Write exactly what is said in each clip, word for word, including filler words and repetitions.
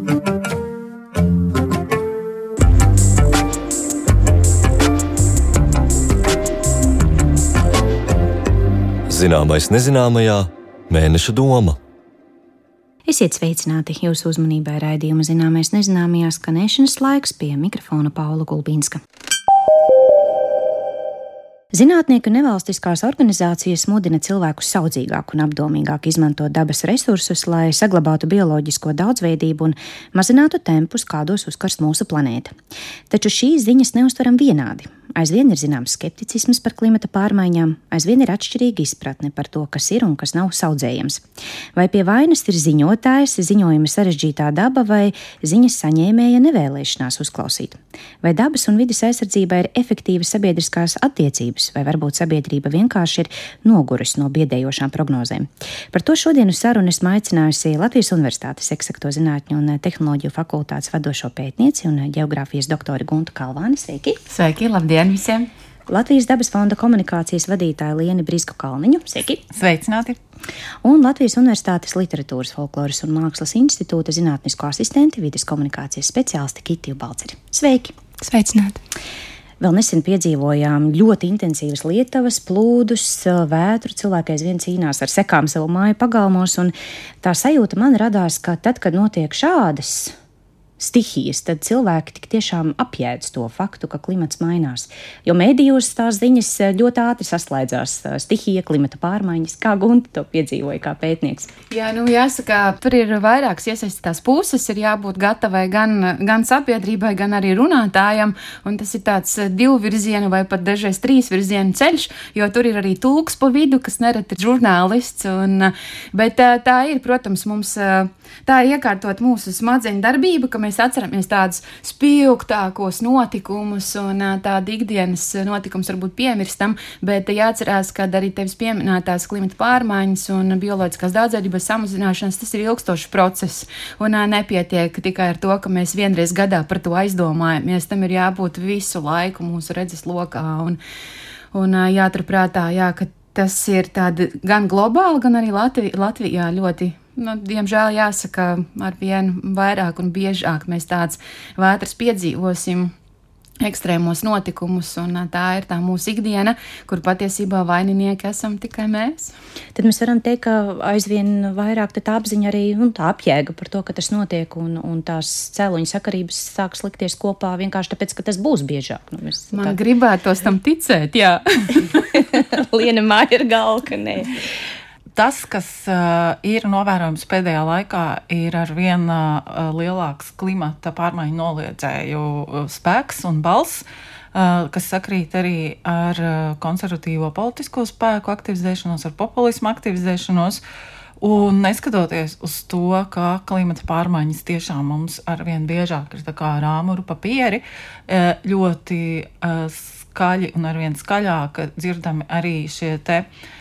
Zināmais nezināmajā mēneša doma. Esiet sveicināti, jūsu uzmanībai raidījuma Zināmais nezināmajā skanēšanas laiks, pie mikrofona Paula Gulbinska. Zinātnieki un nevalstiskās organizācijas mudina cilvēkus saudzīgāk un apdomīgāk izmantot dabas resursus, lai saglabātu bioloģisko daudzveidību un mazinātu tempus, kādos uzkarst mūsu planēta. Taču šīs ziņas neuztveram vienādi. Aizvien ir zināms skepticisms par klimata pārmaiņām, aizvien ir atšķirīga izpratne par to, kas ir un kas nav saudzējams. Vai pie vainas ir ziņotājs, ziņojuma sarežģītā daba vai ziņas saņēmēja nevēlēšanās uzklausīt? Vai dabas un vides aizsardzība ir efektīvas sabiedriskās attiecības, vai varbūt sabiedrība vienkārši ir noguris no biedējošām prognozēm? Par to šodien uz sarunu esmu aicinājusi Latvijas Universitātes Eksakto zinātņu un tehnoloģiju fakultātes vadošo pētnieci un ģeogrāfijas doktori Guntu Kalvāni. Sveiki! Sveiki, labdien visiem! Latvijas dabas fonda komunikācijas vadītāju Lieni Brizgu-Kalniņu. Sveiki! Sveicināti! Un Latvijas Universitātes Literatūras, folkloras un mākslas institūta zinātnisko asistenti, vides komunikācijas speciālisti Kitiju Balceri. Sveiki! Sveicināti! Vēl nesen piedzīvojām ļoti intensīvas lietavas, plūdus, vētru, cilvēki aizvien cīnās ar sekām savu māju pagalmos, un tā sajūta man radās, ka tad, kad notiek šādas stihijas, tad cilvēki tik tiešām apjēdz to faktu, ka klimats mainās. Jo mēdījos tās ziņas ļoti ātri saslēdzās. Stihija, klimata pārmaiņas, kā Gunta to piedzīvoja, kā pētnieks. Jā, nu jāsaka, tur ir vairākas iesaistītās puses, ir jābūt gatavai gan, gan sabiedrībai, gan arī runātājam, un tas ir tāds divu virzienu vai pat dažreiz trīs virzienu ceļš, jo tur ir arī tulks pa vidu, kas nereti ir žurnālists, un, bet tā ir, protams, mums tā ir iekārtot mūsu smadzeņu darbību, ka mēs atceramies tādus spilgtākos notikumus un tādu ikdienas notikums varbūt piemirstam, bet jāatcerās, ka arī tevis pieminētās klimata pārmaiņas un bioloģiskās daudzveidības samazināšanas, tas ir ilgstošs process un nepietiek tikai ar to, ka mēs vienreiz gadā par to aizdomājamies. Tam ir jābūt visu laiku mūsu redzes lokā un, un jāturprātā, jā, ka tas ir tādi gan globāli, gan arī Latvi, Latvijā ļoti. Nu, diemžēl jāsaka, ar vien vairāk un biežāk mēs tāds vētras piedzīvosim ekstrēmos notikumus, un tā ir tā mūsu ikdiena, kur patiesībā vaininieki esam tikai mēs. Tad mēs varam teikt, ka aizvien vairāk tā apziņa arī un tā apjēga par to, ka tas notiek, un, un tās cēloņu sakarības sāk slikties kopā vienkārši tāpēc, ka tas būs biežāk. Nu, mēs, Man tā... gribētos tam ticēt, jā. Liena māja ir galva, ka nē. Tas, kas uh, ir novērojams pēdējā laikā, ir ar vien uh, lielāks klimata pārmaiņu noliedzēju spēks un balss, uh, kas sakrīt arī ar uh, konservatīvo politisko spēku aktivizēšanos, ar populismu aktivizēšanos. Un neskatoties uz to, ka klimata pārmaiņas tiešām mums ar vien biežāk ir tā kā rāmuru papieri, uh, ļoti uh, skaļi un ar vien skaļāk dzirdami arī šie te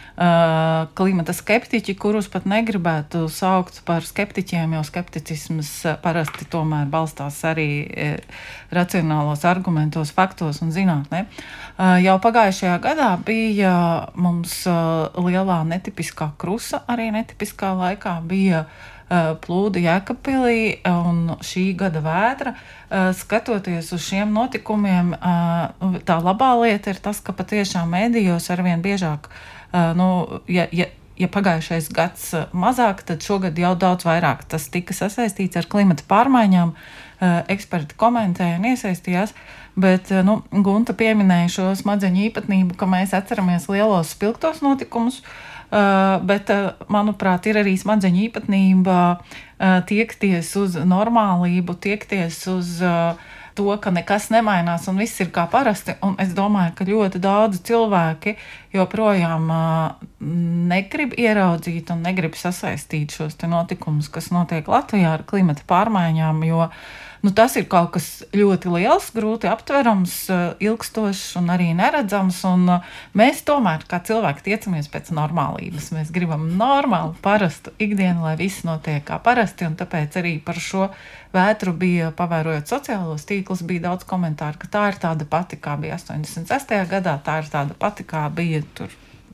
Uh, klimata skeptiķi, kurus pat negribētu saukt par skeptiķiem, jo skepticisms parasti tomēr balstās arī e, racionālos argumentos, faktos un zinātnē. Uh, jau pagājušajā gadā bija mums uh, lielā netipiskā krusa, arī netipiskā laikā bija uh, plūdi Jēkabpilī un šī gada vētra. Uh, skatoties uz šiem notikumiem, uh, tā labā lieta ir tas, ka patiešām mēdījos arvien biežāk Uh, nu, ja, ja, ja pagājušais gads mazāk, tad šogad jau daudz vairāk tas tika sasaistīts ar klimata pārmaiņām. Uh, eksperti komentēja un iesaistījās, bet uh, nu, Gunta pieminēja šo smadzeņu īpatnību, ka mēs atceramies lielos spilgtos notikumus, uh, bet, uh, manuprāt, ir arī smadzeņu īpatnība uh, tiekties uz normālību, tiekties uz uh, to, ka nekas nemainās un viss ir kā parasti, un es domāju, ka ļoti daudzi cilvēki joprojām uh, negrib ieraudzīt un negrib sasaistīt šos te notikumus, kas notiek Latvijā ar klimata pārmaiņām, jo nu, tas ir kaut kas ļoti liels, grūti aptverams, ilgstošs un arī neredzams, un mēs tomēr kā cilvēki tiecamies pēc normālības. Mēs gribam normālu, parastu ikdienu, lai viss notiek kā parasti, un tāpēc arī par šo vētru bija, pavērojot sociālos tīklus, bija daudz komentāru, ka tā ir tāda pati, kā bija astoņdesmit sestajā gadā, tā ir tāda pati, kā bija tur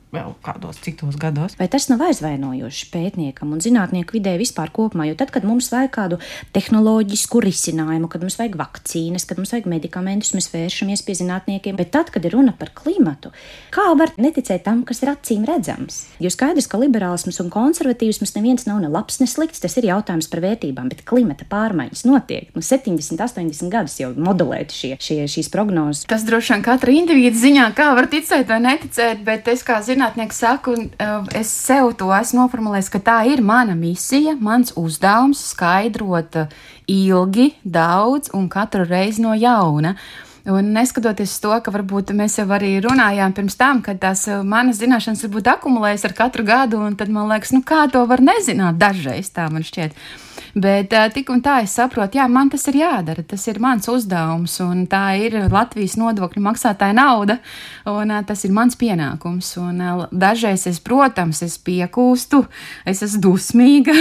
vēl kādos citos gados. Vai tas nav aizvainojoši pētniekam un zinātnieku vidē vispār kopumā? Jo tad, kad mums vajag kādu tehnoloģisku risinājumu, kad mums vajag vakcīnas, kad mums vajag medikamentus, mēs vēršamies pie zinātniekiem. Bet tad, kad ir runa par klimatu, kā var neticēt tam, kas ir acīm redzams? Jo skaidrs, ka liberālisms un konservatīvisms neviens nav ne labs, ne slikts, tas ir jautājums par vērtībām, bet klimata pārmaiņas notiek. Nu, septiņdesmit, astoņdesmit gadus jau modelēti šie, šie, šīs prognozes. Tas droši vien katra individu ziņā, kā var ticēt vai neticēt, bet es kā zinātnieks saku, es sev to esmu noformulējis, ka tā ir mana misija, mans uzdevums skaidrot ilgi, daudz un katru reizi no jauna. Un neskatoties to, ka varbūt mēs jau arī runājām pirms tam, ka tās manas zināšanas varbūt akumulējas ar katru gadu, un tad man liekas, nu kā to var nezināt dažreiz, tā man šķiet. Bet tik un tā es saprotu, jā, man tas ir jādara, tas ir mans uzdevums, un tā ir Latvijas nodokļu maksātāja nauda, un tas ir mans pienākums. Un dažreiz es, protams, es piekūstu, es esmu dusmīga,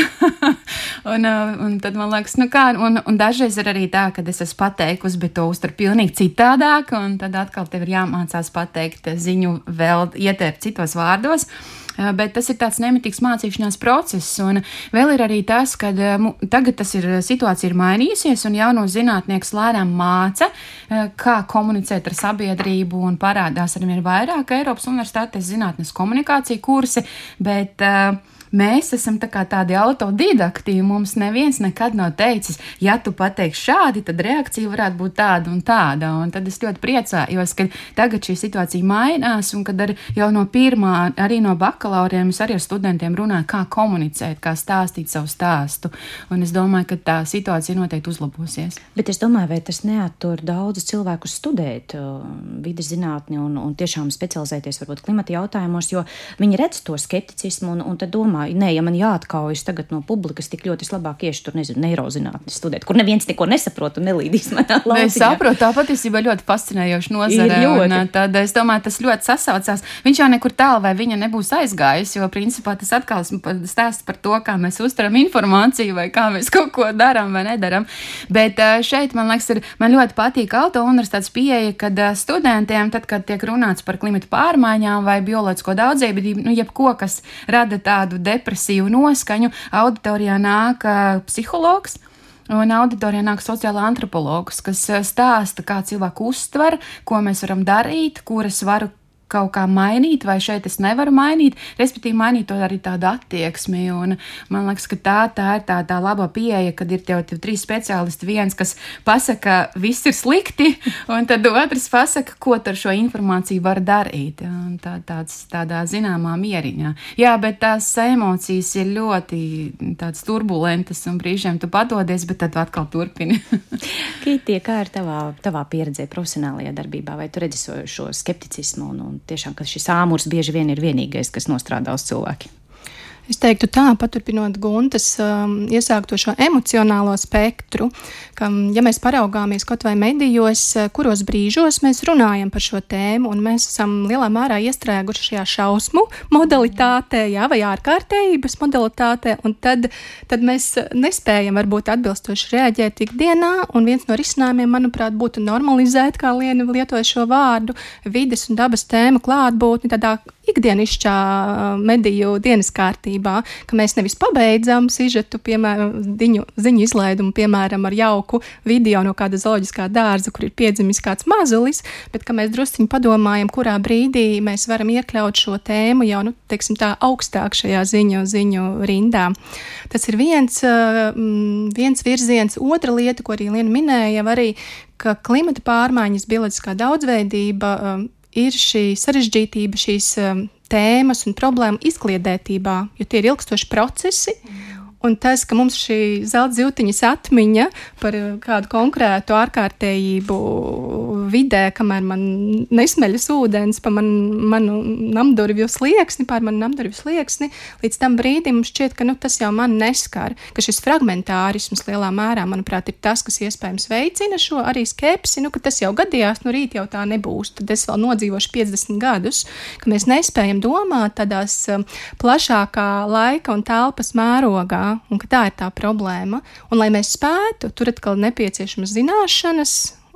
un, un tad man liekas, nu kā, un, un dažreiz ir arī tā, ka es esmu pateikusi, bet to uztver pilnīgi citādāk, un tad atkal tev ir jāmācās pateikt ziņu vēl ietērpt citos vārdos. Bet tas ir tāds nemitīgs mācīšanās process, un vēl ir arī tas, ka tagad tas ir, situācija ir mainījusies, un jauno zinātnieks lēnām māca, kā komunicēt ar sabiedrību, un parādās arī ir vairāk Eiropas universitātes zinātnes komunikācija kursi, bet uh, mēs esam tā kā tādi autodidakti, mums neviens nekad nav teicis, ja tu pateiksi šādi, tad reakcija varētu būt tāda un tāda, un tad es ļoti priecājos, ka tagad šī situācija mainās, un kad ar, jau no pirmā, arī no bakalauriem, es arī ar studentiem runāju, kā komunicēt, kā stāstīt savu stāstu, un es domāju, ka tā situācija noteikti uzlabosies. Bet es domāju, vai tas neattur daudzu cilvēku studēt uh, vides zinātni un, un tiešām specializēties varbūt klimata jautājumos, jo viņi redz to skepticismu un, un tad domā, nē, ja man jāatkaujas tagad no publikas, tik ļoti es labāk iešu tur, nezinu, neirozinātni studēt, kur neviens neko nesaprot un nelīdīs manā lauciņā. Es saprotu, tā patiesībā ļoti fascinējoša nozare, un tad es domāju, tas ļoti sasaucās. Viņš jau nekur tālu vai viņa nebūs aizgājis, jo principā tas atkal stāsts par to, kā mēs uztveram informāciju vai kā mēs kaut ko darām vai nedaram. Bet šeit, man liekas, ir, man ļoti patīk auto universitātes pieeja, kad studentiem, tad, kad tiek runāts par klimatu pārmaiņām vai bioloģisko daudzveidību, nu, jebko, kas rada tādu depresīvu noskaņu, auditorijā nāk psihologs, un auditorijā nāk sociāla antropologs, kas stāsta, kā cilvēku uztver, ko mēs varam darīt, kuras varu kaut kā mainīt, vai šeit es nevaru mainīt, respektīvi mainīt to arī tādu attieksmi, un man liekas, ka tā, tā ir tā, tā laba pieeja, kad ir tev, tev trīs speciālisti, viens, kas pasaka, viss ir slikti, un tad otrs pasaka, ko ar šo informāciju var darīt, un tā, tāds, tādā zināmā mieriņā. Jā, bet tās emocijas ir ļoti tāds turbulentas, un brīžiem tu padodies, bet tad tu atkal turpini. Kītie, kā ir tavā, tavā pieredzē profesionālajā darbībā, vai tu redzi šo skepticismu un, un tiešām, ka šis āmurs bieži vien ir vienīgais, kas nostrādā uz cilvēki? Es teiktu tā, paturpinot Guntas um, iesākto šo emocionālo spektru, ka, ja mēs paraugāmies kaut vai medijos, kuros brīžos mēs runājam par šo tēmu, un mēs esam lielā mērā iestrēguši šajā šausmu modalitātē, jā, vai ārkārtējības modalitātē, un tad, tad mēs nespējam varbūt atbilstoši reaģēt ikdienā, un viens no risinājumiem, manuprāt, būtu normalizēt, kā Liena lietoja šo vārdu, vides un dabas tēmu klātbūtni tādā ikdienišķā mediju dienas kārtībā, ka mēs nevis pabeidzam sižetu, piemēram, ziņu, ziņu izlaidumu, piemēram, ar jauku video no kāda zooloģiskā dārza, kur ir piedzimis kāds mazulis, bet ka mēs drusciņi padomājam, kurā brīdī mēs varam iekļaut šo tēmu jau, nu, teiksim tā, augstāk šajā ziņu, ziņu rindā. Tas ir viens, viens virziens. Otra lieta, ko arī Liena minēja, arī, ka klimata pārmaiņas, bioloģiskā daudzveidība ir šī sarežģītība, šīs um, tēmas un problēma izkliedētībā, jo tie ir ilgstoši procesi, un tas, ka mums šī zelta zivtiņas atmiņa par kādu konkrētu ārkārtējību vidē, kamēr man nesmeļas ūdens pa man, manu namdurvju slieksni, pār manu namdurvju slieksni, līdz tam brīdim šķiet, ka nu, tas jau man neskar, ka šis fragmentārisms lielā mērā, manuprāt, ir tas, kas iespējams veicina šo arī skepsi, nu, ka tas jau gadījās, nu rīt jau tā nebūs, tad es vēl nodzīvošu piecdesmit gadus, ka mēs nespējam domāt tādās um, plašākā laika un telpas mērogā, un ka tā ir tā problēma. Un, lai mēs spētu, tur atkal nepieciešamas zināšanas,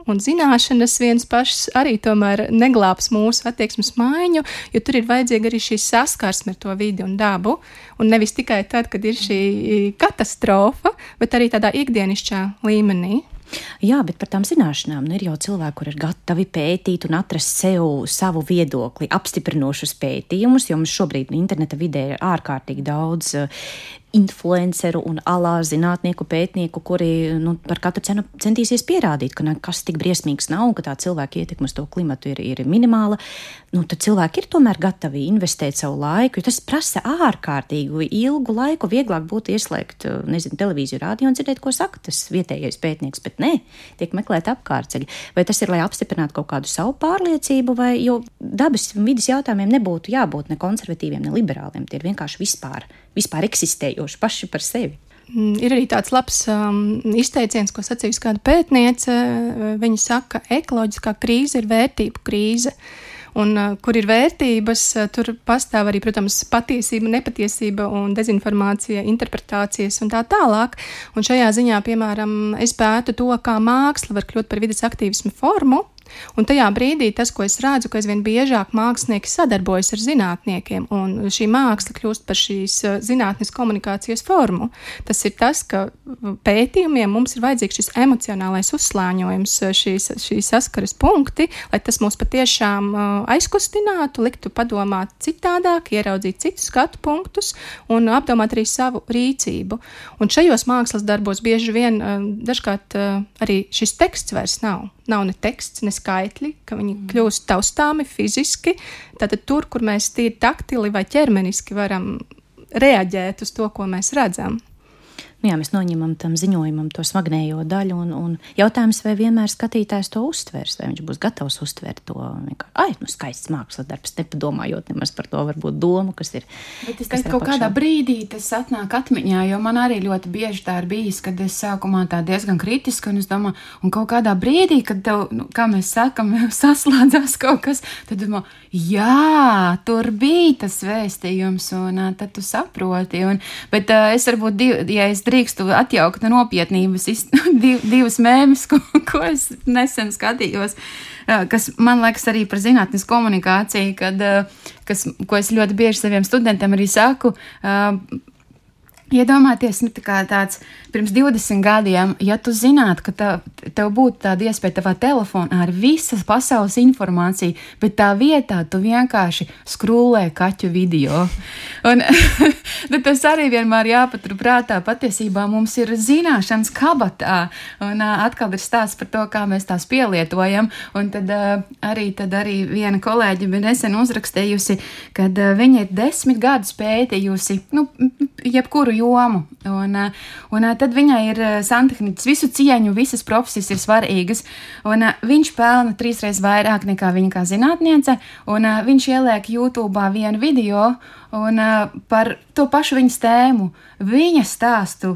un zināšanas viens pašs arī tomēr neglābs mūsu attieksmes maiņu, jo tur ir vajadzīga arī šī saskarsme ar to vidi un dabu, un nevis tikai tad, kad ir šī katastrofa, bet arī tādā ikdienišķā līmenī. Jā, bet par tām zināšanām nu, ir jau cilvēki, kur ir gatavi pētīt un atrast sev savu viedokli, apstiprinošus pētījumus, jo mums šobrīd interneta vidē ir ārkārtīgi daudz influenceru un alā zinātnieku, pētnieku, kuri nu, par katru cenu centīsies pierādīt, ka nekas tik briesmīgs nav, ka tā cilvēka ietekme uz to klimatu ir, ir minimāla. Nu, tad cilvēki ir tomēr gatavi investēt savu laiku, jo tas prasa ārkārtīgu ilgu laiku. Vieglāk būtu ieslēgt, nezinu, televīziju, rādio un dzirdēt, ko saka tas vietējais pētnieks, bet nē, tiek meklēt apkārtceļi. Vai tas ir, lai apstiprinātu kaut kādu savu pārliecību, vai jo dabas un vidas jautājumiem nebūtu jābūt ne konservatīviem, ne liberāliem, tie ir vienkārši vispār, vispār eksistējoši paši par sevi. Ir arī tāds labs um, izteiciens, ko sacījusi kāda pētniece. Viņa saka, ekoloģiskā krīze ir vērtību krīze. Un, uh, kur ir vērtības, uh, tur pastāv arī, protams, patiesība, nepatiesība un dezinformācija, interpretācijas un tā tālāk. Un šajā ziņā, piemēram, es pētu to, kā māksla var kļūt par vides aktīvismu formu. Un tajā brīdī tas, ko es redzu, ka aizvien biežāk mākslinieki sadarbojas ar zinātniekiem, un šī māksla kļūst par šīs zinātnes komunikācijas formu. Tas ir tas, ka pētījumiem mums ir vajadzīgs šis emocionālais uzslāņojums, šīs, šīs saskaras punkti, lai tas mūs patiešām aizkustinātu, liktu padomāt citādāk, ieraudzīt citus skatu punktus un apdomāt arī savu rīcību. Un šajos mākslas darbos bieži vien dažkārt arī šis teksts vairs nav. Nav ne teksts, ne skaitļi, ka viņi kļūst taustāmi fiziski. Tātad tur, kur mēs tīri taktili vai ķermeniski varam reaģēt uz to, ko mēs redzam. Nu jā, mēs noņemam tam ziņojumam to smagnējo daļu, un, un jautājums, vai vienmēr skatītājs to uztvers, vai viņš būs gatavs uztvert to, ai, nu skaists mākslas darbs, nepadomājot nemaz par to varbūt domu, kas ir. Bet es teiktu, kaut kādā brīdī tas atnāk atmiņā, jo man arī ļoti bieži tā ir bijis, kad es sākumā tā diezgan kritiski, un es domāju, un kaut kādā brīdī, kad tev, nu, kā mēs sakam, saslēdzās kaut kas, tad domāju, jā, tur bija tas vēstījums, un uh, tad tu saproti, un, bet uh, es varbūt, div, ja es drīkstu atjaukt nopietnības div, divas mēmes, ko, ko es nesen skatījos, kas man liekas arī par zinātnes komunikāciju, kad, kas, ko es ļoti bieži saviem studentiem arī saku. Iedomāties, nu, tā kā tāds pirms divdesmit gadiem, ja tu zinātu, ka tev, tev būtu tāda iespēja tavā telefonā ar visas pasaules informāciju, bet tā vietā tu vienkārši skrūlē kaķu video. Un tas arī vienmēr jāpatur prātā. Patiesībā mums ir zināšanas kabatā, un atkal ir stāsts par to, kā mēs tās pielietojam. Un tad arī, tad arī viena kolēģi bija nesen uzrakstījusi, kad viņa ir desmit gadus pētījusi, nu, jebkuru jomu. Un, un tad viņai ir santehniķis, visu cieņu, visas profesijas ir svarīgas. Un viņš pelna trīsreiz vairāk nekā viņa kā zinātniece. Un viņš ieliek YouTube'ā vienu video un par to pašu viņas tēmu. Viņa stāstu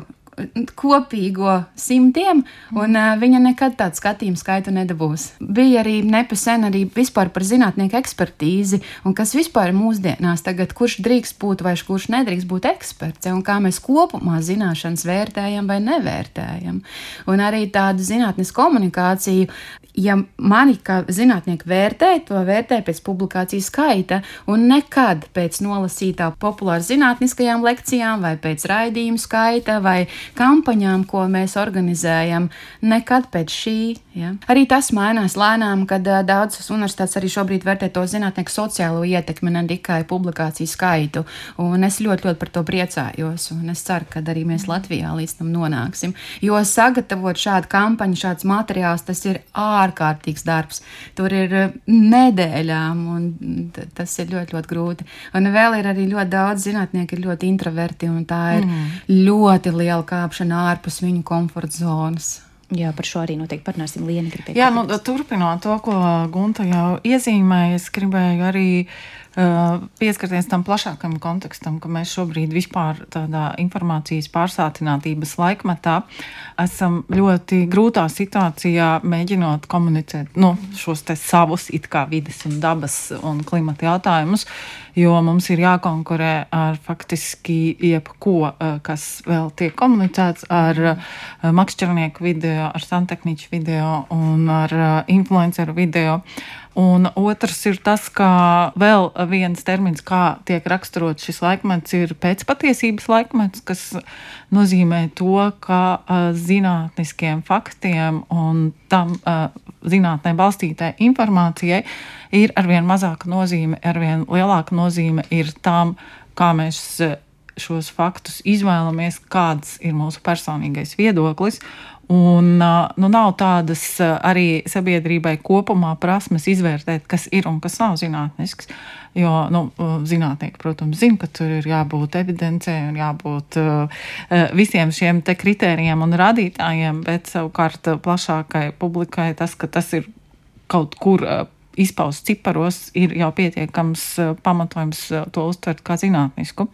kopīgo simtiem, un uh, viņa nekad tādu skatījumu skaitu nedabūs. Bija arī nepesen arī vispār par zinātnieku ekspertīzi, un kas vispār mūsdienās tagad, kurš drīkst būt vai kurš nedrīkst būt eksperts, un kā mēs kopumā zināšanas vērtējam vai nevērtējam. Un arī tādu zinātnes komunikāciju, ja mani kā zinātnieki vērtē, to vērtē pēc publikācijas skaita, un nekad pēc nolasītā populāra zinātniskajām lekcijām vai pēc raidījumu skaita vai kampaņām, ko mēs organizējam, nekad pēc šī. Ja. Arī tas mainās lēnām, kad uh, daudzas universitātes arī šobrīd vērtē to zinātnieku sociālo ietekmi, ne tikai publikāciju skaitu. Un es ļoti, ļoti par to priecājos, un es ceru, ka arī mēs Latvijā līdz tam nonāksim. Jo sagatavot šādu kampaņu, šāds materiāls, tas ir ārkārtīgs darbs. Tur ir nedēļām, un t- tas ir ļoti, ļoti grūti. Un vēl ir arī ļoti daudz zinātnieki, ir ļoti introverti, un tā ir mm. ļoti liela kāpšana ārpus viņu komforta zonas. Jā, par šo arī noteikti parunāsim. Liena gribēja. Jā, nu, turpinot to, ko Gunta jau iezīmēja, es gribēju arī pieskarties tam plašākam kontekstam, ka mēs šobrīd vispār tādā informācijas pārsātinātības laikmetā esam ļoti grūtā situācijā mēģinot komunicēt nu, šos te savus it kā vides un dabas un klimata jautājumus, jo mums ir jākonkurē ar faktiski jebko, kas vēl tiek komunicēts ar makšķernieku video, ar santehniķu video un ar influenceru video. Un otrs ir tas, ka vēl viens termins, kā tiek raksturot šis laikmets, ir pēcpatiesības laikmets, kas nozīmē to, ka zinātniskiem faktiem un tam zinātnē balstītai informācijai ir arvien mazāka nozīme, arvien lielāka nozīme ir tām, kā mēs šos faktus izvēlamies, kāds ir mūsu personīgais viedoklis. Un nu, nav tādas arī sabiedrībai kopumā prasmes izvērtēt, kas ir un kas nav zinātnisks. Jo nu, zinātnieki, protams, zina, ka tur ir jābūt evidencē un jābūt visiem šiem te kritērijiem un rādītājiem, bet savukārt plašākai publikai tas, ka tas ir kaut kur izpaust ciparos, ir jau pietiekams pamatojums to uztvert kā zinātnisku.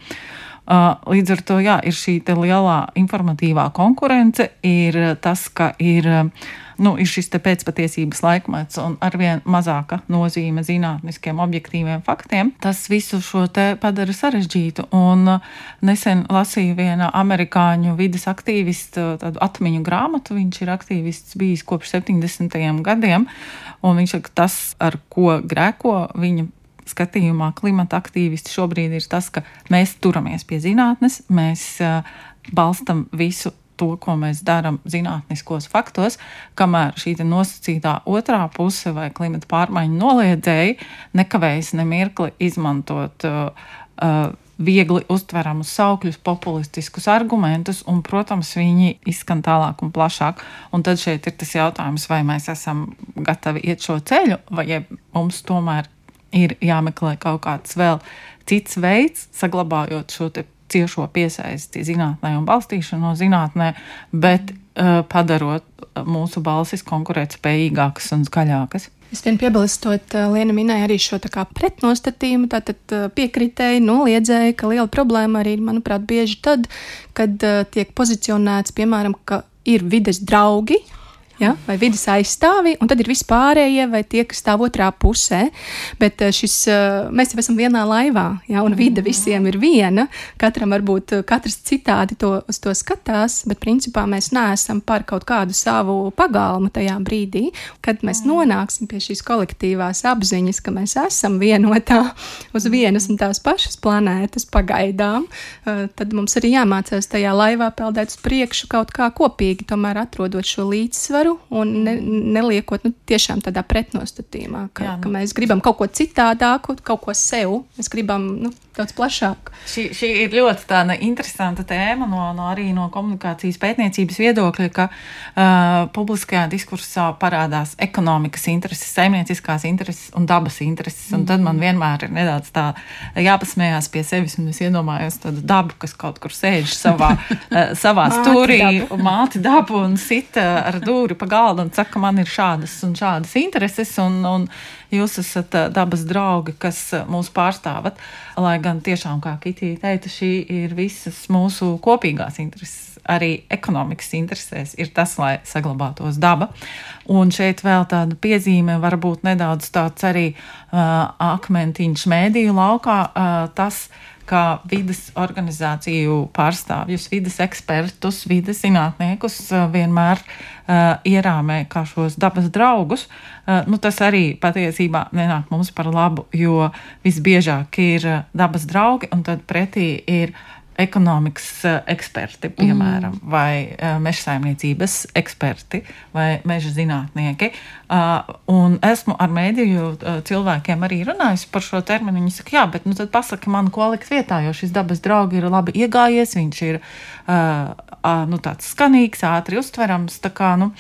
Līdz ar to, jā, ir šī te lielā informatīvā konkurence, ir tas, ka ir, nu, ir šis te pēcpatiesības laikmets un arvien mazāka nozīme zinātniskiem objektīviem faktiem. Tas visu šo te padara sarežģītu. Un nesen lasīju viena amerikāņu vides aktīvistu tādu atmiņu grāmatu. Viņš ir aktīvists bijis kopš septiņdesmitajiem gadiem, un viņš saka, tas, ar ko grēko viņa skatījumā klimata aktīvisti šobrīd ir tas, ka mēs turamies pie zinātnes, mēs uh, balstam visu to, ko mēs darām zinātniskos faktos, kamēr šī te nosacītā otrā puse vai klimata pārmaiņu noliedzēji nekavējas nemirkli izmantot uh, uh, viegli uztveramus saukļus, populistiskus argumentus, un, protams, viņi izskan tālāk un plašāk. Un tad šeit ir tas jautājums, vai mēs esam gatavi iet šo ceļu, vai ja mums tomēr ir jāmeklē kaut kāds vēl cits veids, saglabājot šo te ciešo piesaisti zinātnē un balstīšanu no zinātnē, bet uh, padarot mūsu balsis konkurētspējīgākas un skaļākas. Es vien piebilstot, Liena minēja arī šo tā kā pretnostatījumu, tātad piekritēji, noliedzēji, ka liela problēma arī, manuprāt, bieži tad, kad uh, tiek pozicionēts, piemēram, ka ir vides draugi, ja, vai vides aizstāvi, un tad ir vispārējie vai tie, kas stāv otrā pusē, bet šis, mēs jau esam vienā laivā, ja, un vide visiem ir viena, katram varbūt katrs citādi to, uz to skatās, bet principā mēs neesam par kaut kādu savu pagalmu tajā brīdī, kad mēs nonāksim pie šīs kolektīvās apziņas, ka mēs esam vienotā uz vienas un tās pašas planētas pagaidām, tad mums arī jāmācās tajā laivā peldēt uz priekšu kaut kā kopīgi, tomēr atrodot šo līdzsvaru un ne, neliekot nu, tiešām tādā pretnostatījumā, ka, Jā, nu, ka mēs gribam kaut ko citādāku, kaut ko sev, mēs gribam nu, daudz plašāk. Šī, šī ir ļoti tāda interesanta tēma no, no arī no komunikācijas pētniecības viedokļa, ka uh, publiskajā diskursā parādās ekonomikas intereses, saimnieciskās intereses un dabas intereses, un mm. tad man vienmēr ir nedaudz tā jāpasmējās pie sevis, un es iedomājos tādu dabu, kas kaut kur sēž savā, uh, savā stūrī, māti dabu un sita ar dūri pa galdu un saka, man ir šādas un šādas intereses, un, un jūs esat dabas draugi, kas mūs pārstāvat, lai gan tiešām, kā Kitija teica, šī ir visas mūsu kopīgās intereses, arī ekonomikas interesēs ir tas, lai saglabātos daba. Un šeit vēl tāda piezīme, varbūt nedaudz tāds arī uh, akmentiņš mēdīju laukā, uh, tas, kā vides organizāciju pārstāvjus, vides ekspertus, vides zinātniekus vienmēr uh, ierāmē kā šos dabas draugus. Uh, nu, tas arī patiesībā nenāk mums par labu, jo visbiežāk ir dabas draugi, un tad pretī ir ekonomikas eksperti, piemēram, mm. vai uh, mežsaimniecības eksperti, vai meža zinātnieki. Uh, un esmu ar mēdīju uh, cilvēkiem arī runājusi par šo terminu. Viņi saka, jā, bet nu tad pasaki man, ko likt vietā, jo šis dabas draugi ir labi iegājies, viņš ir uh, uh, nu, tāds skanīgs, ātri uztverams, tā kā, nu,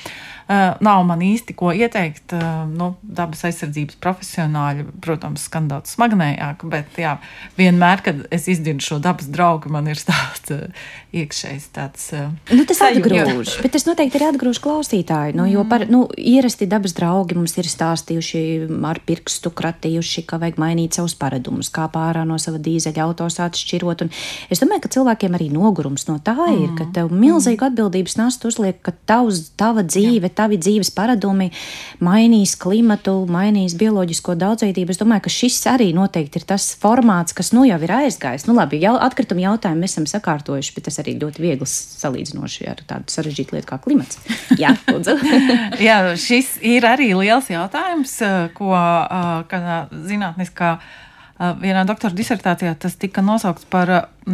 Nav man īsti ko ieteikt. Nu, dabas aizsardzības profesionāļi, protams, skan daudz smagnējāk, bet jā, vienmēr, kad es izdzirdu šo dabas draugu, man ir tāds iekšējs tāds nu, tas atgrūž, bet tas noteikti ir atgrūž klausītāji, nu, jo par, nu, ierasti dabas draugi mums ir stāstījuši, ar pirkstu kratījuši, ka vajag mainīt savus paradumus, kā pārā no sava dīzeļa auto sāc šķirot, un es domāju, ka cilvēkiem arī nogurums no tā ir, mm. ka tev milzīgu atbildības nastu uzliek, ka tavs, tava dzīve, Jā. tavi dzīves paradumi mainīs klimatu, mainīs bioloģisko daudzveidību. Es domāju, ka šis arī noteikti ir tas formāts, kas nu jau ir aizgājis. Nu labi, jau atkritumu jautājumu mēs esam sakārtojuši, bet tas arī ļoti viegls salīdzinoši ar tādu sarežģītu lietu kā klimats. Jā, lūdzu. Jā, šis ir arī liels jautājums, ko kādā zinātniskā vienā doktora disertācijā tas tika nosaukts par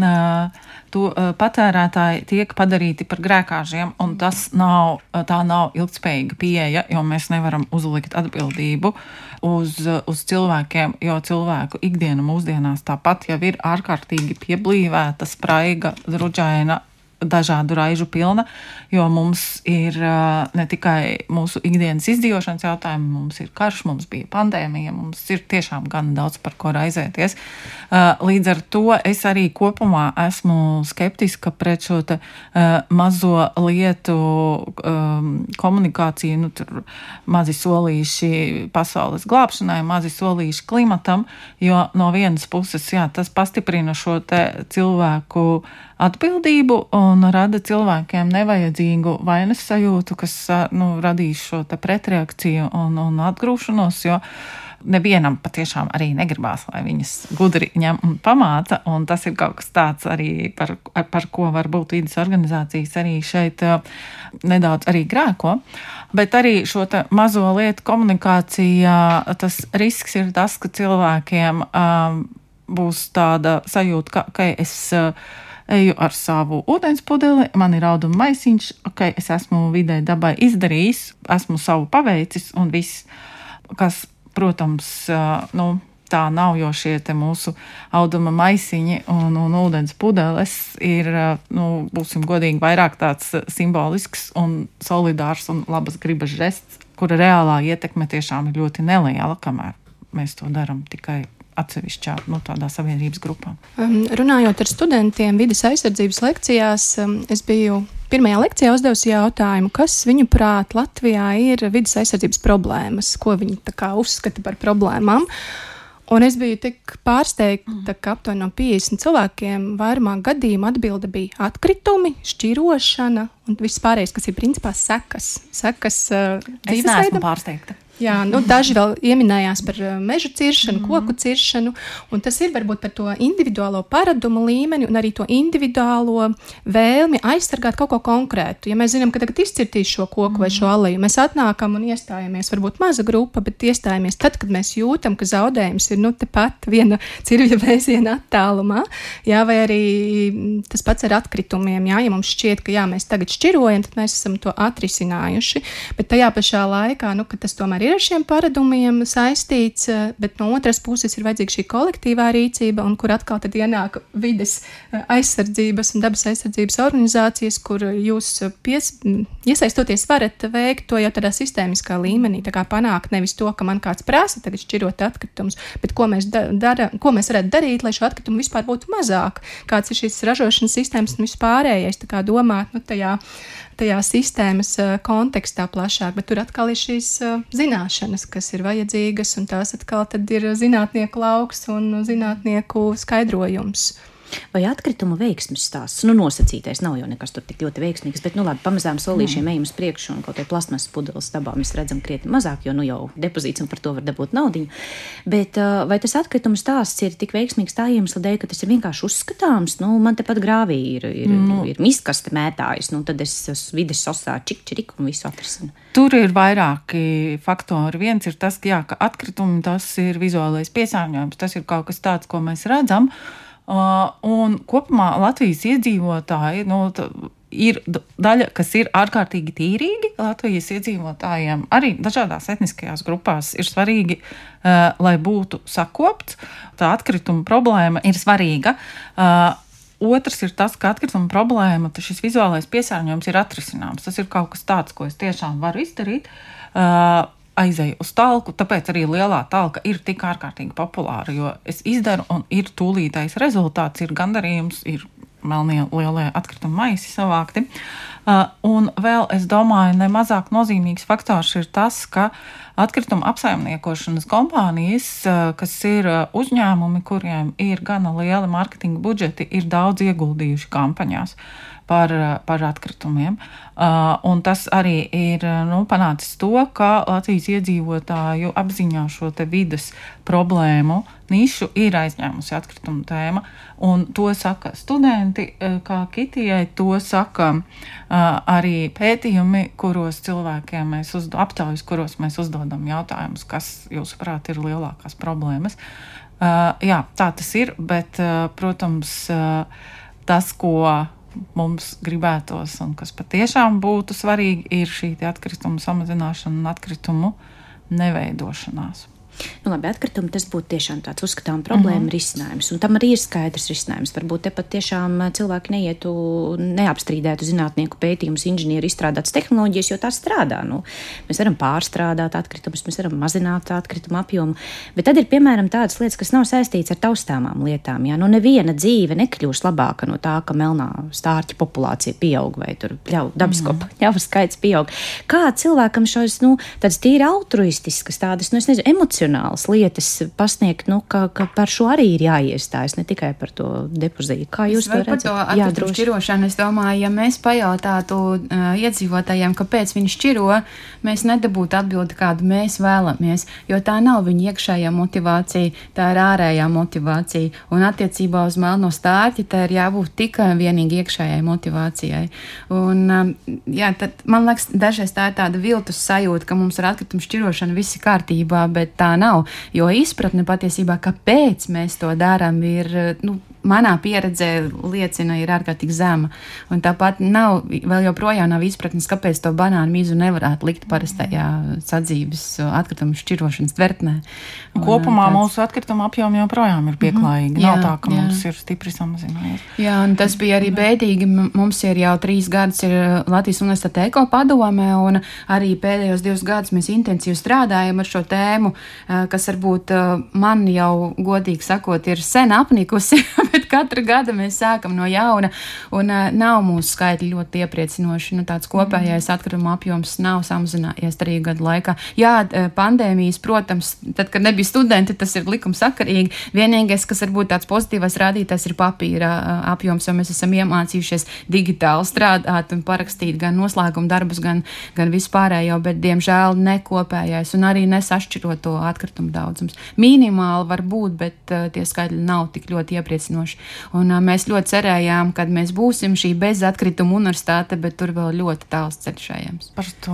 uh, to uh, patērētāji tiek padarīti par grēkāžiem, un tas nav, tā nav ilgtspējīga pieeja, jo mēs nevaram uzlikt atbildību uz, uz cilvēkiem, jo cilvēku ikdiena mūsdienās tāpat jau ir ārkārtīgi pieblīvēta, spraiga, druģaina, dažādu raižu pilna, jo mums ir uh, ne tikai mūsu ikdienas izdzīvošanas jautājumi, mums ir karš, mums bija pandēmija, mums ir tiešām gan daudz par ko raizēties. Uh, līdz ar to es arī kopumā esmu skeptiska pret šo te uh, mazo lietu um, komunikāciju, nu tur mazi solīši pasaules glābšanai, mazi solīši klimatam, jo no vienas puses, jā, tas pastiprina šo te cilvēku atbildību un rada cilvēkiem nevajadzīgu vainas sajūtu, kas nu, radīs šo te pretreakciju un, un atgrūšanos, jo nevienam patiešām arī negribās, lai viņas gudri ņem un pamāca, un tas ir kaut kas tāds arī, par, par ko varbūt vidas organizācijas arī šeit nedaudz arī grēko. Bet arī šo te mazo lietu komunikācijā tas risks ir tas, ka cilvēkiem um, būs tāda sajūta, ka, ka es uh, eju ar savu ūdenspudeli, man ir auduma maisiņš, ok, es esmu vidē dabai izdarījis, esmu savu paveicis un viss, kas, protams, nu, tā nav, jo šie te mūsu auduma maisiņi un, un ūdenspudeles ir, nu, būsim godīgi, vairāk tāds simbolisks un solidārs un labas gribas žests, kura reālā ietekme tiešām ir ļoti neliela, kamēr mēs to daram tikai atsevišķā, nu, tādā sabiedrības grupā. Um, runājot ar studentiem vides aizsardzības lekcijās, um, es biju pirmajā lekcijā uzdevusi jautājumu, kas viņu prāt Latvijā ir vides aizsardzības problēmas, ko viņi tā kā uzskata par problēmām. Un es biju tik pārsteigta, ka aptuveni no piecdesmit cilvēkiem vairumā gadījumu atbilde bija atkritumi, šķirošana un viss pārējais, kas ir principā sekas. Sekas uh, es neesmu pārsteigta. Jā, nu, daži vēl ieminējās par mežu ciršanu, koku ciršanu, un tas ir varbūt par to individuālo paradumu līmeni un arī to individuālo vēlmi aizsargāt kaut ko konkrētu. Ja mēs zinām, ka tagad izcirtīs šo koku vai šo aleju, mēs atnākam un iestājamies, varbūt maza grupa, bet iestājamies tad, kad mēs jūtam, ka zaudējums ir nu tepat viena cirvja vēziena attālumā, jā, vai arī tas pats ar atkritumiem, jā, ja mums šķiet, ka jā, mēs tagad šķirojam, tad mēs esam to atrisinājuši, bet tajā pašā laikā, nu, ka tas tomēr ir ar šiem paradumiem saistīts, bet no otras puses ir vajadzīga šī kolektīvā rīcība, un kur atkal tad ienāk vides aizsardzības un dabas aizsardzības organizācijas, kur jūs pies, iesaistoties varat veikt to jau tādā sistēmiskā līmenī, tā kā panākt nevis to, ka man kāds prasa tagad šķirot atkritumus, bet ko mēs, da, dara, ko mēs varētu darīt, lai šo atkritumu vispār būtu mazāk, kāds ir šīs ražošanas sistēmas un vispārējais, tā kā domāt, nu, tajā tajā sistēmas kontekstā plašāk, bet tur atkal ir šīs zināšanas, kas ir vajadzīgas, un tās atkal tad ir zinātnieku lauks un zinātnieku skaidrojums. Vai atkritumu veiksmes stāsts? Nu, nosacītais nav jau nekas tur tik ļoti veiksmīgs, bet, nu, labi, pamazām solīšiem ejam uz priekšu un kaut vai plasmasas pudeles dabā mēs redzam krietni mazāk, jo, nu, jau depozīts un par to var dabūt naudiņu. Bet vai tas atkritumu stāsts ir tik veiksmīgs tā iemesla dēļ, ka tas ir vienkārši uzskatāms? Nu, man tepat grāvī ir, ir, mm. ir miskaste mētājas, nu, tad es vides sosā čik, čik un visu atrisinu. Tur ir vairāki faktori. Viens ir tas, ka, jā, ka atkritumi tas ir vizuālais piesārņojums, tas ir kaut kas tāds, ko mēs redzam. Uh, un kopumā Latvijas iedzīvotāji, nu, ir daļa, kas ir ārkārtīgi tīrīgi. Latvijas iedzīvotājiem arī dažādās etniskajās grupās ir svarīgi, uh, lai būtu sakopts. Tā atkrituma problēma ir svarīga. Uh, otrs ir tas, ka atkrituma problēma, tas šis vizuālais piesārņojums ir atrisināms. Tas ir kaut kas tāds, ko es tiešām varu izdarīt. Uh, aizēju uz talku, tāpēc arī lielā talka ir tik ārkārtīgi populāra, jo es izdaru un ir tūlītais rezultāts, ir gandarījums, ir melnie lielie atkrituma maisi savākti. Uh, un vēl, es domāju, nemazāk nozīmīgs faktors ir tas, ka atkrituma apsaimniekošanas kompānijas, uh, kas ir uzņēmumi, kuriem ir gana lieli marketinga budžeti, ir daudz ieguldījuši kampaņās par, par atkritumiem. Uh, un tas arī ir nu, panācis to, ka Latvijas iedzīvotāju apziņā šo te vides problēmu nišu ir aizņēmusi atkrituma tēma. Un to saka studenti, kā Kitijai, to saka uh, arī pētījumi, kuros cilvēkiem mēs uzdodam, aptaujas, kuros mēs uzdodam jautājumus, kas, jūsuprāt, ir lielākās problēmas. Uh, jā, tā tas ir, bet, uh, protams, uh, tas, ko mums gribētos un kas patiešām būtu svarīgi, ir šī atkritumu samazināšana un atkritumu neveidošanās. Nu, labi, atkritumi tas būtu tiešām tāds uzskatām problēma mm-hmm. risinājums, un tam arī ir skaidrs risinājums. Varbūt te pat tiešām cilvēki neietu, neapstrīdētu zinātnieku pētījumus, inženieri izstrādātas tehnoloģijas, jo tās strādā. Nu, mēs varam pārstrādāt atkritumus, mēs varam mazināt atkritumu apjomu, bet tad ir, piemēram, tādas lietas, kas nav saistīts ar taustāmām lietām. Jā? Nu, neviena dzīve nekļūs labāka no tā, ka melnā stārķa populācija pieaug vai tur pļauju, dabisko mm-hmm. pļauju skaits pieaug. Kā cilvēkam šos, nu, tādas tīri altruistiskas, tādas, nu, es nezinu, emocionālas lietas pasniegt, nu, ka, ka par šo arī ir jāiestājas, ne tikai par to depozītu. Kā jūs to redzat? Par to atkritumu šķirošanu, es domāju, ja mēs pajautātu uh, iedzīvotājiem, kāpēc viņi šķiro, mēs nedabūtu atbildi, kādu mēs vēlamies, jo tā nav viņa iekšējā motivācija, tā ir ārējā motivācija, un attiecībā uz melno stārķi tā ir jābūt tikai vienīgi iekšējai motivācijai. Un, um, jā, tad, man liekas, dažreiz tā ir tāda viltus sajūta, ka mums ar atkritumu šķirošanu viss ir kārtībā, bet tā nav, jo izpratne patiesībā, kāpēc mēs to darām, ir, nu, manā pieredzē liecina, ir ārkārtīgi zema. Un tāpat nav, vēl joprojām nav izpratnes, kāpēc to banānu mīzu nevarētu likt parastajā sadzīves atkritumu šķirošanas tvertnē. Un, Kopumā tāds... mūsu atkrituma apjomi joprojām ir pieklājīgi. Mm-hmm. Nav jā, tā, ka jā. Mums ir stipri samazinājies. Jā, un tas bija arī bēdīgi. Mums ir jau trīs gadus ir Latvijas Universitāte Eko padomē, un arī pēdējos divus gadus mēs intensīvi strādājam ar šo tēmu, kas varbūt man jau, godīgi sakot, ir sen apnikusi, bet katru gadu mēs sākam no jauna, un uh, nav mūsu skaitļi ļoti iepriecinoši. Nu, tāds kopējais atkrituma apjoms nav samazinājies trīs gadu laikā. Jā, pandēmijas, protams, tad, kad nebija studenti, tas ir likumsakarīgi. Vienīgais, kas varbūt tāds pozitīvais rādītājs, ir papīra uh, apjoms, jo mēs esam iemācījušies digitāli strādāt un parakstīt gan noslēguma darbus, gan, gan vispārējo, bet, diemžēl, nekopējais un arī nesašķirot to atkritumu daudzums. Minimāli var būt, bet uh, tie skaitļi nav tik ļoti iepriecinoši. Un uh, mēs ļoti cerējām, kad mēs būsim šī bezatkrituma universitāte, bet tur vēl ļoti tāls ceļš ejams. Par to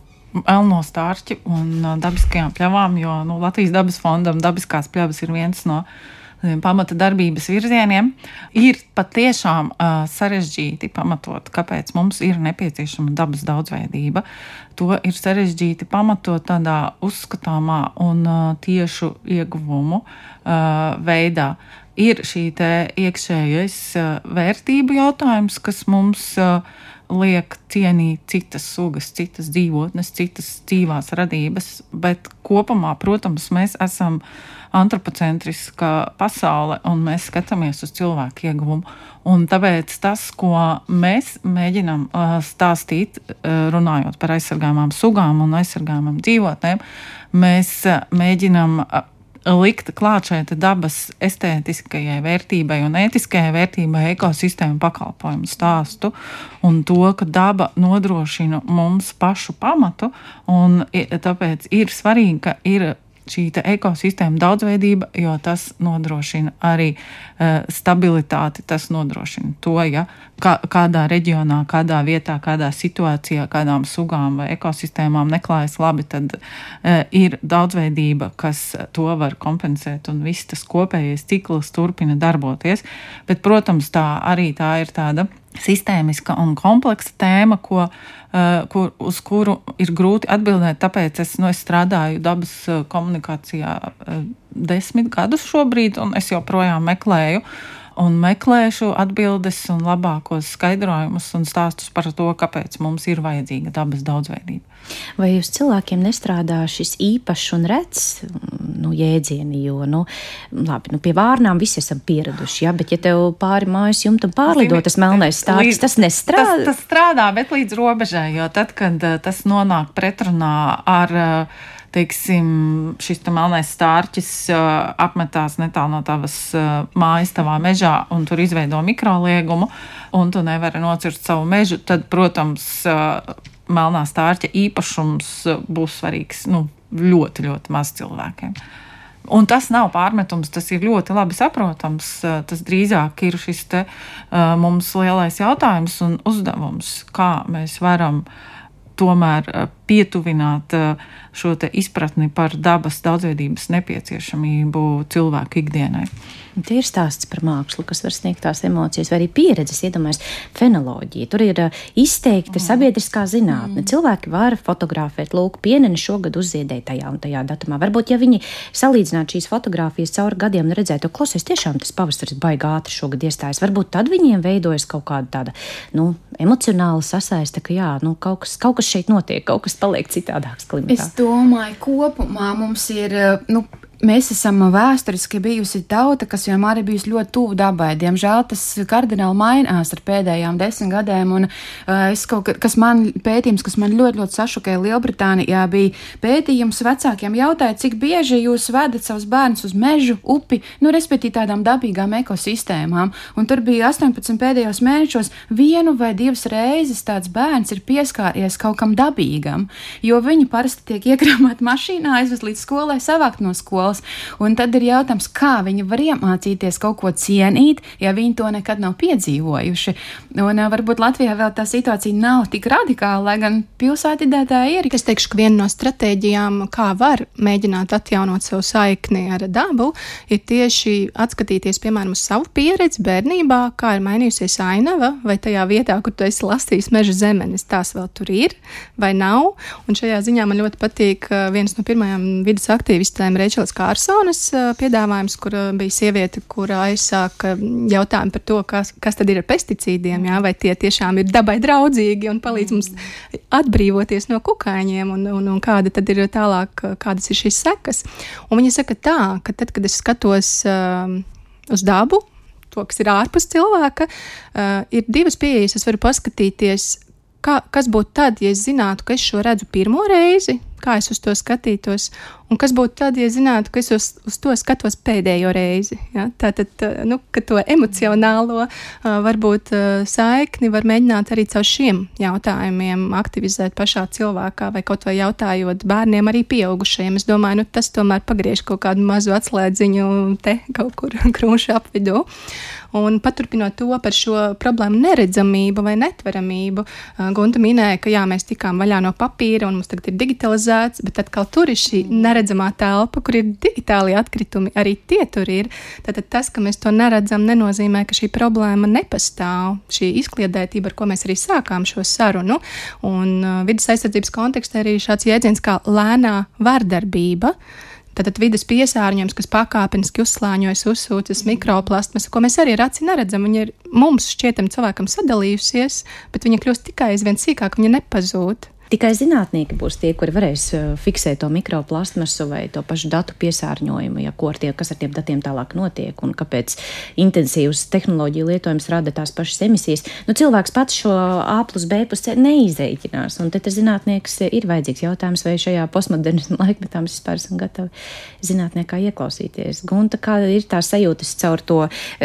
melno stārķi un dabiskajām pļavām, jo nu, Latvijas dabas fondam dabiskās pļavas ir viens no pamata darbības virzieniem. Ir patiešām uh, sarežģīti pamatot, kāpēc mums ir nepieciešama dabas daudzveidība. To ir sarežģīti pamatot tādā uzskatāmā un uh, tiešu ieguvumu uh, veidā. Ir šī te iekšējais uh, vērtību jautājums, kas mums uh, liek cienīt citas sugas, citas dzīvotnes, citas dzīvās radības, bet kopumā, protams, mēs esam antropocentriska pasaule un mēs skatāmies uz cilvēku ieguvumu. Un tāpēc tas, ko mēs mēģinām uh, stāstīt, uh, runājot par aizsargājumām sugām un aizsargājumām dzīvotnēm, mēs uh, mēģinām uh, likt klāt šeit dabas estētiskajai vērtībai un ētiskajai vērtībai ekosistēmu pakalpojumu stāstu un to, ka daba nodrošina mums pašu pamatu, un tāpēc ir svarīgi, ka ir šī ekosistēma daudzveidība, jo tas nodrošina arī uh, stabilitāti, tas nodrošina to, ja kā, kādā reģionā, kādā vietā, kādā situācijā, kādām sugām vai ekosistēmām neklājas labi, tad uh, ir daudzveidība, kas to var kompensēt, un viss tas kopējais cikls turpina darboties. Bet, protams, tā arī tā ir tāda sistēmiska un kompleksa tēma, ko, uh, kur, uz kuru ir grūti atbildēt, tāpēc es, nu, es strādāju dabas komunikācijā uh, desmit gadus šobrīd, un es joprojām meklēju un meklēšu atbildes un labākos skaidrojumus un stāstus par to, kāpēc mums ir vajadzīga dabas daudzveidība. Vai uz cilvēkiem nestrādā šis īpašs un rets nu, jēdzieni, jo, nu, labi, nu, pie vārnām visi esam pieraduši, ja, bet ja tev pāri mājas jumtam pārlido tas melnais stārķis, tas nestrādā? Tas, tas strādā, bet līdz robežai, jo tad, kad tas nonāk pretrunā ar, teiksim, šis te melnais stārķis apmetās netālu no tavas mājas tavā mežā un tur izveido mikroliegumu un tu nevari nocirst savu mežu, tad, protams, melnā stārķa īpašums būs svarīgs, nu, ļoti, ļoti maz cilvēkiem. Un tas nav pārmetums, tas ir ļoti labi saprotams, tas drīzāk ir šis te uh, mums lielais jautājums un uzdevums, kā mēs varam tomēr uh, pietuvināt uh, šo te izpratni par dabas daudzveidības nepieciešamību cilvēku ikdienai. Tie ir stāsts par mākslu, kas var sniegt tās emocijas, vai arī pieredzes, iedomājas fenoloģija. Tur ir uh, izteikta sabiedriskā zinātne. Mm. Cilvēki var fotografēt, lūk, pieneni šogad uzziedēja tajā un tajā datumā. Varbūt, ja viņi salīdzinātu šīs fotogrāfijas cauri gadiem un redzētu, klausies, tiešām tas pavasaris baigi ātri šogad iestājas, varbūt tad viņiem veidojas kaut kāda tāda, nu, emocionāla sasaiste, ka jā, nu, kaut kas, kaut kas šeit notiek, kaut kas paliek citādāks klimatā. Es domāju, kopumā mums ir, nu, mēs esam vēsturiski bijusi tauta, kas vienmēr ir bijusi ļoti tuvu dabai. Diemžēl tas kardināli mainās ar pēdējām desmit gadiem, un uh, es kaut kas man, pētījums, kas man ļoti, ļoti sašokēja Lielbritānijā, bija pētījums vecākiem jautāja, cik bieži jūs vedat savus bērnus uz mežu, upi, nu, respektīvi tādām dabīgām ekosistēmām, un tur bija astoņpadsmit pēdējos mēnešos vienu vai divas reizes tāds bērns ir pieskāries kaut kam dabīgam, jo viņi parasti tiek iekrāmēti mašīnā, aizvest līdz skolai, savākt no skolas. Un tad ir jautājums, kā viņi var iemācīties kaut ko cienīt, ja viņi to nekad nav piedzīvojuši. Un varbūt Latvijā vēl tā situācija nav tik radikāla, lai gan pilsētidē tā ir. Es teikšu, ka viena no stratēģijām, kā var mēģināt atjaunot savu saikni ar dabu, ir tieši atskatīties, piemēram, uz savu pieredzi bērnībā, kā ir mainījusies ainava, vai tajā vietā, kur tu esi lasījis Meža zemenes, tās vēl tur ir, vai nav. Un šajā ziņā man ļoti patīk viens no pirmajām vidas aktīvistēm, Reičelas Kārsonas piedāvājums, kur bija sieviete, kura aizsāka jautājumu par to, kas, kas tad ir ar pesticīdiem, jā, vai tie tiešām ir dabai draudzīgi un palīdz mums atbrīvoties no kukaiņiem un, un, un kāda tad ir tālāk, kādas ir šīs sekas. Un viņa saka tā, ka tad, kad es skatos uh, uz dabu, to, kas ir ārpus cilvēka, uh, ir divas pieejas, es varu paskatīties, kā, kas būtu tad, ja es zinātu, ka es šo redzu pirmo reizi, kā es uz to skatītos, un kas būtu tad, ja zinātu, ka es uz, uz to skatos pēdējo reizi. Ja? Tātad, nu, ka to emocionālo varbūt saikni var mēģināt arī caur šiem jautājumiem aktivizēt pašā cilvēkā, vai kaut vai jautājot bērniem, arī pieaugušajiem. Es domāju, nu, tas tomēr pagriež kaut kādu mazu atslēdziņu te kaut kur krūšu apvidū. Un paturpinot to par šo problēmu neredzamību vai netveramību, Gunta minēja, ka jā, mēs tikām vaļā no papīra un mums tagad ir digitalizēts, bet atkal tur ir šī neredzamā telpa, kur ir digitāli atkritumi, arī tie tur ir. Tātad tas, ka mēs to neredzam, nenozīmē, ka šī problēma nepastāv. Šī izkliedētība, ar ko mēs arī sākām šo sarunu, un uh, vidas aizsardzības kontekstā arī šāds jēdziens kā lēnā vardarbība. Tātad vides piesārņojums, kas pakāpeniski uzslāņojas, uzsūcas mikroplastmas, ko mēs arī ar aci neredzam, viņa ir mums šķietam cilvēkam sadalījusies, bet viņa kļūst tikai aizvien sīkāk, viņa nepazūd. Tikai zinātnieki būs tie, kuri varēs fiksēt to mikroplastmasu vai to pašu datu piesārņojumu, ja ko ar tie, kas ar tiem datiem tālāk notiek un kāpēc intensīvs tehnoloģiju lietojums rada tās pašas emisijas. Nu, cilvēks pats šo A plus B plus C neizreikinās, un te zinātnieks ir vajadzīgs jautājums, vai šajā postmodernismu laikmetā mēs vispār esam gatavi zinātniekā ieklausīties. Gunta, kā ir tā sajūtas caur to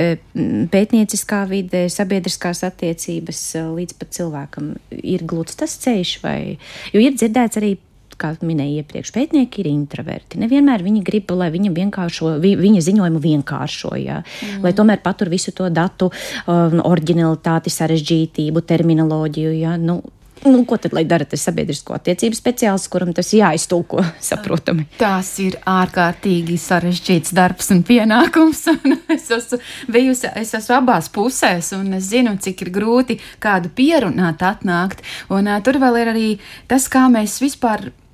pētnieciskā vide, sabiedriskās attiecības līdz pat cilvēkam? Ir gluds tas ceļš vai jo ir dzirdēts arī, kā minēja iepriekš, pētnieki ir introverti. Nevienmēr viņi grib, lai viņa vienkāršo, vi, viņa ziņojumu vienkāršo, jā. Mm. Lai tomēr patur visu to datu um, oriģinalitāti, sarežģītību, terminoloģiju, jā. Nu, nu, ko tad, lai dara tas sabiedrisko attiecību speciālists, kuram tas jāiztulko saprotami? Tas ir ārkārtīgi sarežģīts darbs un pienākums, un es esmu bijusi, es esmu abās pusēs, un es zinu, cik ir grūti kādu pierunāt atnākt, un uh, tur vēl ir arī tas, kā mēs vispār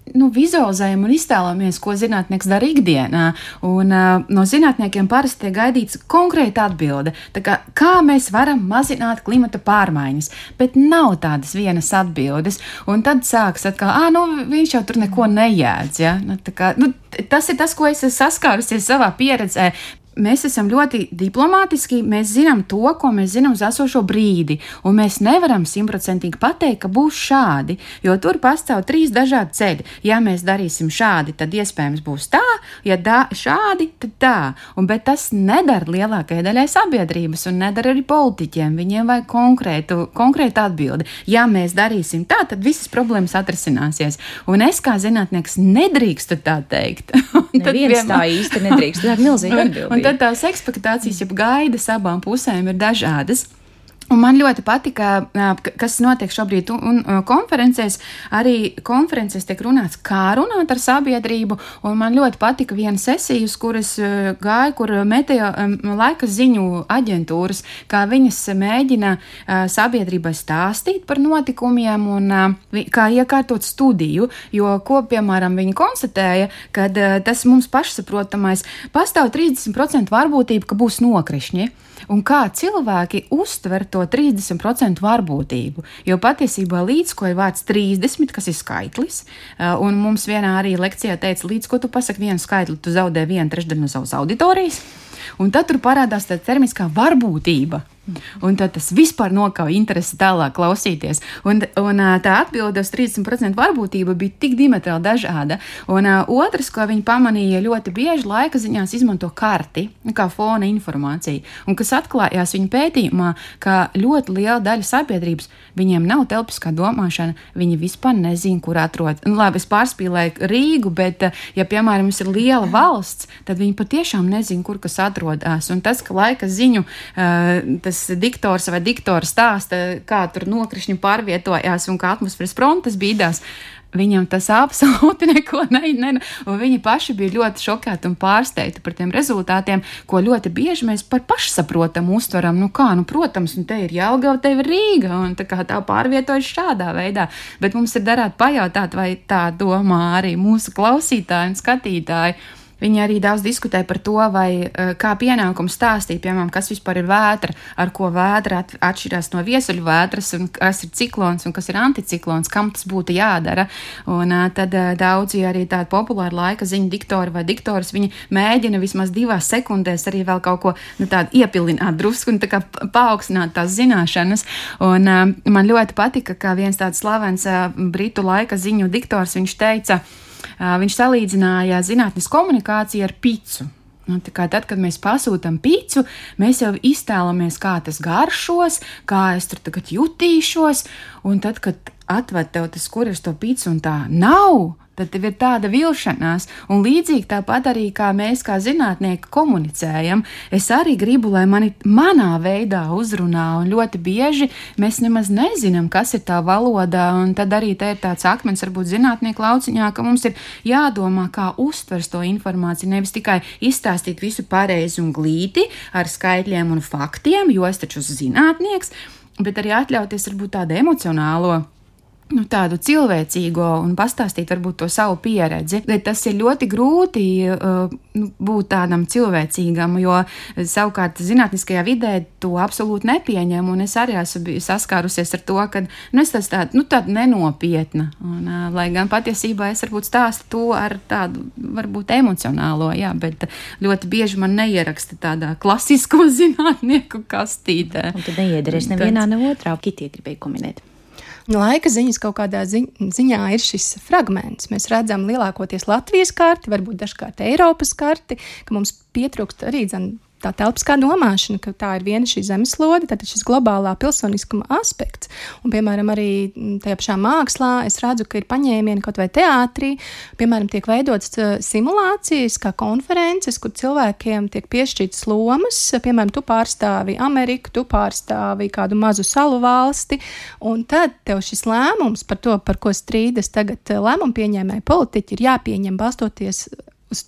nu, vizualizējam un iztēlojamies, ko zinātnieks dara ikdienā. Un uh, no zinātniekiem parasti tiek gaidīts konkrēta atbilde. Tā kā, kā mēs varam mazināt klimata pārmaiņas, bet nav tādas vienas atbildes. Un tad sāks atkal, ā, nu, viņš jau tur neko nejēdz, ja? Nu, tā kā, nu, tas ir tas, ko es esmu saskārusies savā pieredzē. Mēs esam ļoti diplomātiski, mēs zinām to, ko mēs zinām uz esošo brīdi, un mēs nevaram simtprocentīgi pateikt, ka būs šādi, jo tur pastāv trīs dažādi ceļi. Ja mēs darīsim šādi, tad iespējams būs tā, ja da, šādi, tad tā. Un, bet tas nedara lielākajai daļai sabiedrības, un nedara arī politiķiem. Viņiem vajag konkrētu, konkrētu atbildi. Ja mēs darīsim tā, tad visas problēmas atrisināsies. Un es kā zinātnieks nedrīkstu tā teikt. Neviens vienmēr... tā īsti nedrīkst, tā ir milzīga atbildība. Un tad tās ekspektācijas, jeb gaidas abām pusēm ir dažādas. Un man ļoti patika, kas notiek šobrīd un, un konferencēs, arī konferencēs tiek runāts, kā runāt ar sabiedrību, un man ļoti patika viena sesija, uz kuras gāja, kur meteo laika ziņu aģentūras, kā viņas mēģina sabiedrībai stāstīt par notikumiem un kā iekārtot studiju, jo, ko, piemēram, viņi konstatēja, kad tas mums pašsaprotamais pastāv trīsdesmit procenti varbūtība, ka būs nokrišņi. Un kā cilvēki uztver to trīsdesmit procentu varbūtību, jo patiesībā līdz ko ir vārds trīsdesmit, kas ir skaitlis, un mums vienā arī lekcijā teica, līdz ko tu pasaki vienu skaitli, tu zaudē vienu trešdaļu no savas auditorijas, un tad tur parādās tā termiskā varbūtība. Un tad tas vispār nokauj interesi tālāk klausīties. Un, un tā atbilde uz trīsdesmit procentu varbūtība bija tik diametrāli dažāda. Un uh, otrs, ko viņi pamanīja, ļoti bieži laika ziņās izmanto karti, kā fona informāciju. Un kas atklājās viņa pētījumā, ka ļoti liela daļa sabiedrības, viņiem nav telpiskā domāšana, viņi vispār nezin, kur atrod. Nu, labi, es pārspīlēju Rīgu, bet, ja, piemēram, mums ir liela valsts, tad viņi patiešām nezin, kur kas atrodās. Un tas, ka laika ziņu, uh, tas diktors vai diktora stāsta, kā tur nokrišņi pārvietojās un kā atmosfēras frontes bīdās, viņam tas absolūti neko ne, ne, un viņi paši bija ļoti šokēti un pārsteigti par tiem rezultātiem, ko ļoti bieži mēs par pašsaprotam uztveram, nu kā, nu protams, un te ir Jelgava, te ir Rīga, un tā kā tā pārvietojas šādā veidā, bet mums ir darāt pajautāt, vai tā domā arī mūsu klausītāji un skatītāji. Viņi arī daudz diskutē par to, vai kā pienākums stāstīt, piemēram, kas vispār ir vētra, ar ko vētra atšķirās no viesuļu vētras, un kas ir ciklons un kas ir anticiklons, kam tas būtu jādara. Un tad daudzi arī tādi populāri laika ziņu diktori vai diktoras, viņi mēģina vismaz divās sekundēs arī vēl kaut ko nu, tādu iepilināt drusku un tā kā paaugstināt tās zināšanas. Un man ļoti patika, ka viens tāds slavens britu laika ziņu diktors, viņš teica, viņš salīdzināja zinātnes komunikāciju ar picu. Nu, tā kā tad, kad mēs pasūtam picu, mēs jau iztēlamies, kā tas garšos, kā es tur tagad jutīšos, un tad, kad atved tev tas kuris to picu un tā nav, tad tev ir tāda vilšanās. Un līdzīgi tāpat arī, kā mēs kā zinātnieki komunicējam, es arī gribu, lai mani manā veidā uzrunā, un ļoti bieži mēs nemaz nezinām, kas ir tā valoda, un tad arī te ir tāds akmens, varbūt zinātnieku lauciņā, ka mums ir jādomā, kā uztvers to informāciju, nevis tikai izstāstīt visu pareizi un glīti ar skaitļiem un faktiem, jo es taču esmu zinātnieks, bet arī atļauties varbūt tādu emocionālo, nu, tādu cilvēcīgo un pastāstīt varbūt to savu pieredzi. Bet tas ir ļoti grūti uh, būt tādam cilvēcīgam, jo savukārt zinātniskajā vidē to absolūti nepieņem, un es arī esmu saskārusies ar to, ka nu, es tas tādu, nu, tādu nenopietna, un, uh, lai gan patiesībā es varbūt stāstu to ar tādu, varbūt emocionālo, jā, bet ļoti bieži man neieraksta tādā klasisko zinātnieku kastītē. Un tad neiederēs nevienā, ne otrā. Kitī gribēja komentēt. Laika ziņas kaut kādā zi- ziņā ir šis fragments. Mēs redzam lielākoties Latvijas karti, varbūt dažkārt Eiropas karti, ka mums pietrūkst arī zin, tā telpiskā domāšana, ka tā ir viena šī zemeslode, tad šis globālā pilsoniskuma aspekts. Un, piemēram, arī tajā pašā mākslā es redzu, ka ir paņēmieni kaut vai teātrī, piemēram, tiek veidotas simulācijas, kā konferences, kur cilvēkiem tiek piešķirtas lomas, piemēram, tu pārstāvi Ameriku, tu pārstāvi kādu mazu salu valsti, un tad tev šis lēmums par to, par ko strīdas tagad lēmumu pieņēmēji politiķi, ir jāpieņem balstoties uz to,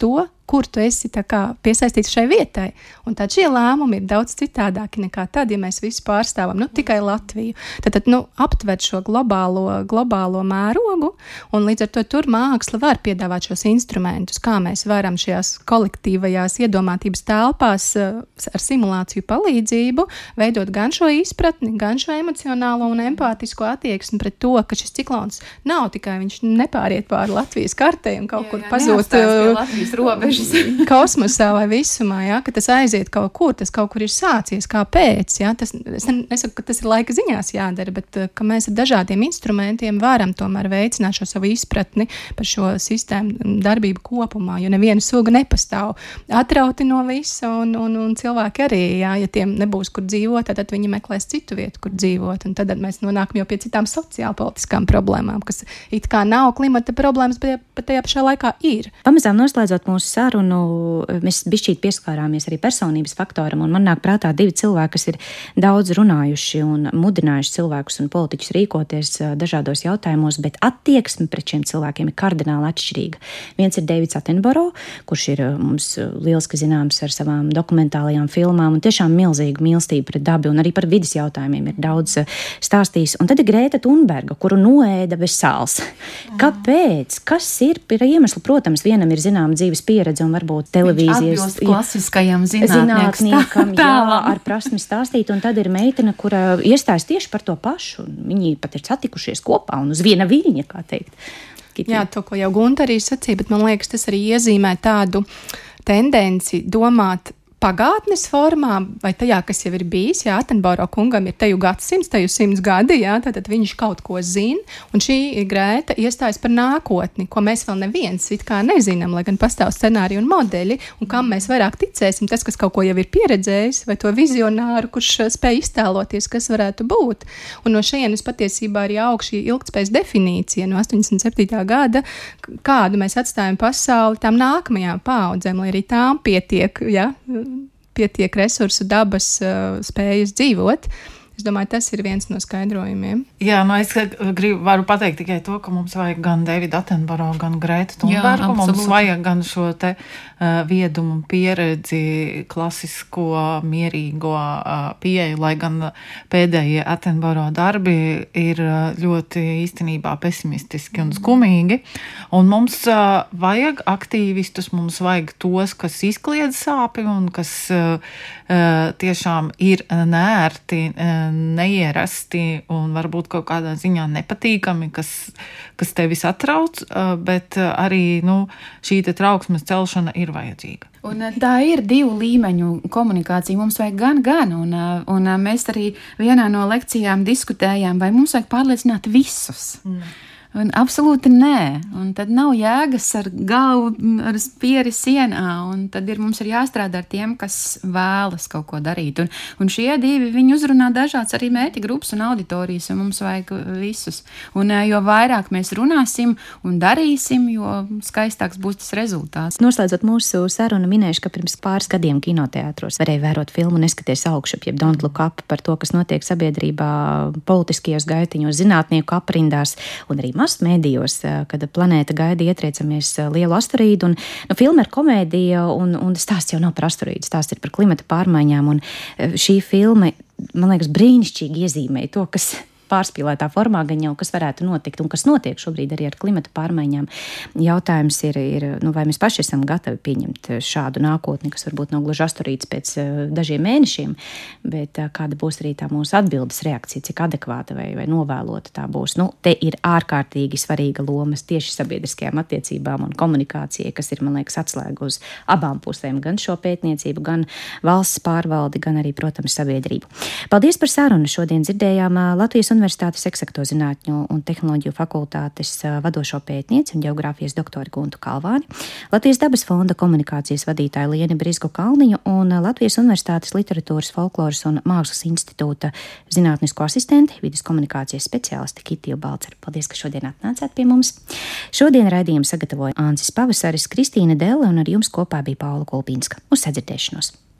kur tu esi tā kā piesaistīts šai vietai. Un tad šie lēmumi ir daudz citādāki nekā tad, ja mēs visi pārstāvam nu, tikai Latviju. Tad, tad nu, aptvert šo globālo, globālo mērogu, un līdz ar to tur māksla var piedāvāt šos instrumentus, kā mēs varam šajās kolektīvajās iedomātības telpās ar simulāciju palīdzību veidot gan šo izpratni, gan šo emocionālo un empātisko attieksmi pret to, ka šis ciklons nav tikai, viņš nepāriet pāri Latvijas kartei un kaut jā, kur jā, pazūt Latvijas robežas. Kosmosā vai visumā, jā, ka tas aiziet kaut kur, tas kaut kur ir sācies, kāpēc, jā, tas, es nesaku, ka tas ir laika ziņās jādara, bet ka mēs ar dažādiem instrumentiem varam tomēr veicināt šo savu izpratni par šo sistēmu darbību kopumā, jo neviena suga nepastāv atrauti no visa, un, un, un cilvēki arī, jā, ja tiem nebūs kur dzīvot, tad viņi meklēs citu vietu, kur dzīvot, un tad mēs nonākam jau pie citām sociālpolitiskām problēmām, kas it kā nav klimata problēmas, bet, bet tajā pašā laikā ir. Pamazām noslēdzot mūsu sarunu, mēs bišķīt pieskārāmies arī personības faktoram, un man nāk prātā divi cilvēki, kas ir daudz runājuši un mudinājuši cilvēkus un politiķus rīkoties dažādos jautājumos, bet attieksme pret šiem cilvēkiem ir kardināli atšķirīga. Viens ir Deivids Attenborough, kurš ir mums lieliski zināms ar savām dokumentālajām filmām un tiešām milzīgu mīlestību pret dabu un arī par vidas jautājumiem ir daudz stāstījis. Un tad ir Grēta Thunberga, kuru noēda bez sāls. Kāpēc? Kas ir par iemeslu? Protams, vienam ir zināma dzīves pieredze un varbūt televīzijas klasiskajam zinātniekam, jā, ar prasmi stāstīt, un tad ir meitene, kura iestājas tieši par to pašu. Viņi pat ir satikušies kopā un uz viena viļņa, kā teikt. Kiti. Jā, to, ko jau Gunta arī sacīja, bet man liekas, tas arī iezīmē tādu tendenci domāt pagātnes formā, vai tajā, kas jau ir bijis, jā, Attenborough kungam ir teju gadsimts, teju simts gadi, jā, tātad viņš kaut ko zina, un šī Grēta iestājas par nākotni, ko mēs vēl neviens it kā nezinām, lai gan pastāv scenāriji un modeļi, un kam mēs vairāk ticēsim, tas, kas kaut ko jau ir pieredzējis, vai to vizionāru, kurš spēj iztēloties, kas varētu būt. Un no šejienes patiesībā arī aug šī ilgtspējas definīcija no astoņdesmit septītā gada, kādu mēs atstājam pasauli tām nākamajām paaudzēm, lai arī tām pietiek, jā, pietiek resursu dabas uh, spējas dzīvot. Es domāju, tas ir viens no skaidrojumiem. Jā, nu es gribu, varu pateikt tikai to, ka mums vajag gan Davida Attenborough, gan Grētu Thunbergu. Mums vajag gan šo te uh, viedumu pieredzi, klasisko, mierīgo uh, pieeju, lai gan pēdējie Attenborough darbi ir uh, ļoti īstenībā pesimistiski un skumīgi. Un mums uh, vajag aktīvistus, mums vajag tos, kas izkliedz sāpi un kas uh, uh, tiešām ir nērti, uh, neierasti un varbūt kaut kādā ziņā nepatīkami, kas, kas tevi satrauc, bet arī nu, šī te trauksmes celšana ir vajadzīga. Un tā ir divu līmeņu komunikācija. Mums vajag gan, gan, un, un mēs arī vienā no lekcijām diskutējām, vai mums vajag pārliecināt visus. Mm. Un absolūti nē, un tad nav jēgas ar galvu, ar spieri sienā, un tad ir, mums ir jāstrādā ar tiem, kas vēlas kaut ko darīt. Un, un šie divi, viņi uzrunā dažāds arī mērķa grupas un auditorijas, un mums vajag visus. Un jo vairāk mēs runāsim un darīsim, jo skaistāks būs tas rezultāts. Noslēdzot mūsu sarunu, minēšu, ka pirms pāris gadiem kinoteātros varēja vērot filmu Neskaties augšup, jeb Don't Look Up, par to, kas notiek sabiedrībā, politiskajos gaitiņos, zinātnieku aprindās un arī masmēdījos, kad planēta gaida ietriecamies lielu asteroīdu. Un, nu, filma ir komēdija, un, un stāsts jau nav par asteroīdu, stāsts ir par klimata pārmaiņām. Un šī filma, man liekas, brīnišķīgi iezīmē to, kas pārspīlētā formā gan jau, kas varētu notikt un kas notiek šobrīd arī ar klimata pārmaiņām. Jautājums ir, ir nu, vai mēs paši esam gatavi pieņemt šādu nākotni, kas varbūt nav gluži asteroīds pēc dažiem mēnešiem, bet kāda būs arī tā mūsu atbildes reakcija, cik adekvāta vai, vai novēlota tā būs. Nu, te ir ārkārtīgi svarīga loma tieši sabiedriskajām attiecībām un komunikācijai, kas ir, man liekas, atslēga uz abām pusēm, gan šo pētniecību, gan valsts pārvaldi, gan arī, protams, sabiedrību. Paldies par sarunu. Šodien dzirdējām Latvijas Universitātes Eksakto zinātņu un tehnoloģiju fakultātes vadošo pētnieci un geogrāfijas doktori Guntu Kalvāni, Latvijas dabas fonda komunikācijas vadītāju Lieni Brizgu Kalniņu un Latvijas Universitātes literatūras, folkloras un mākslas institūta zinātnisko asistenti, vidas komunikācijas speciālisti Kitiju Balceru. Paldies, ka šodien atnācāt pie mums. Šodien raidījumu sagatavoja Ancis Pavasaris, Kristīna Delle un ar jums kopā bija Paula Kulpīnska. Uz sadzirdēšanos!